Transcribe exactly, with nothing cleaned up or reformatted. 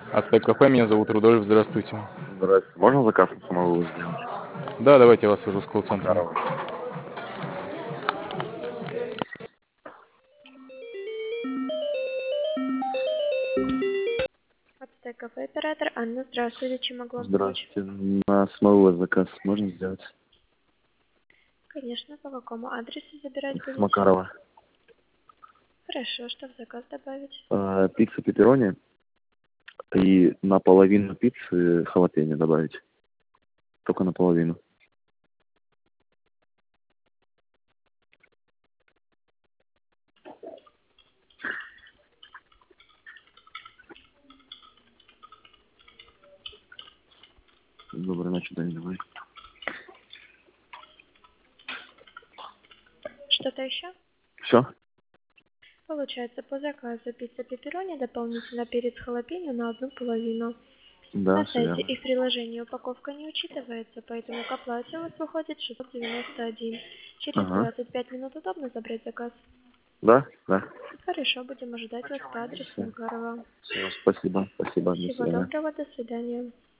Ацтек кафе, меня зовут Рудольф, здравствуйте. Здравствуйте. Можно заказ на самовывоз сделать? Да, давайте я вас свяжу с С колл-центром. Макарова. Ацтек кафе, оператор Анна, здравствуйте, чем могу вам помочь? Здравствуйте. На самовывоз заказ можно сделать? Конечно, по какому адресу забирать С будете? Макарова. Хорошо, что в заказ добавить? А, пицца пепперони и наполовину пиццы халапеньо добавить. Только наполовину. Доброй ночи, Дани, давай. Что-то еще? Все? Получается, по заказу пицца пепперони дополнительно перец халапеньо на одну половину. Да, На все сайте верно. и в приложении упаковка не учитывается, поэтому к оплате у вас выходит шестьсот девяносто один. Через Ага. двадцать пять минут удобно забрать заказ? Да? Да. Хорошо, будем ожидать вас по адресу Все. Макарова. Все, спасибо. Спасибо. До Всего свидания. доброго, до свидания.